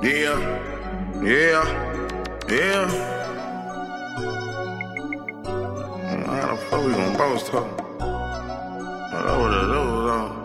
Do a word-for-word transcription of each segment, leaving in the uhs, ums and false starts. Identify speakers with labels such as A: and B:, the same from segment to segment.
A: Yeah, yeah, yeah. How the fuck we gon' boss talk? What the those on?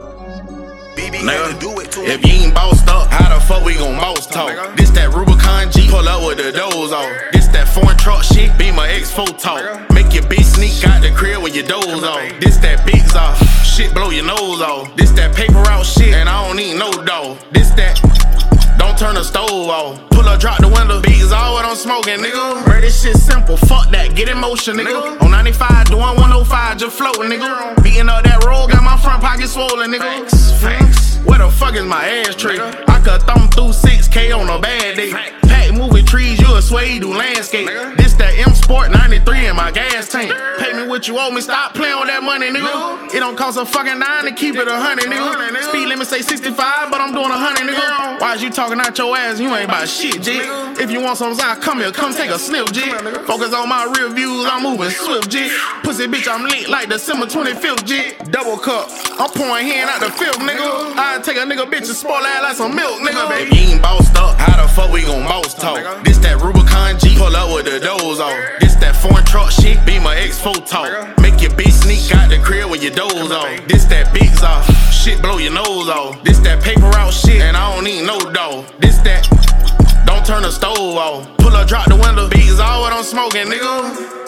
A: Nigga, if you ain't bossed up, how the fuck we gon' boss talk? This that Rubicon G, pull up with the doors off. This that foreign truck shit, be my ex photo talk. Make your bitch sneak out the crib with your doors off. This that bigs off, shit blow your nose off. This that paper out shit, and I don't need no dog. This that, don't turn the stove off. Pull up, drop the window, beats all what I'm smoking, nigga. Bro, this shit simple, fuck that, get in motion, nigga. On ninety-five, doing one oh five, just floating, nigga. Beating up that road, got my front pocket swollen, nigga. Facts, facts. Where the fuck is my ashtray? I could thumb through six K on a bad day. Pack moving trees, you a sway, do landscape. This that M Sport ninety-three in my gas tank. Pay me what you owe me, stop playing with that money, nigga. It don't cost a fucking nine to keep it a hundred, nigga. Speed limit say sixty-five, but I'm doing a hundred, nigga. Why is you talking out your ass? You ain't about shit, G. If you want some side, come here, come take a sniff, G. Focus on my real views, I'm moving swift, G. Pussy bitch, I'm lit like December twenty-fifth, G. Double cup, I'm pouring hand out the fifth, nigga. I take a nigga bitch and spoil that like some milk, nigga. If you ain't bossed up, how the fuck we gon' boss talk? This that Rubicon G, pull up with the doors off. This that foreign truck shit, be my ex photo talk. Make your bitch sneak out the crib with your doors off. This that bigs off, shit blow your nose off. This that paper out shit, and I don't need no dog. This that, don't turn the stove off. Pull up, drop the window, beats all what I'm smoking, nigga.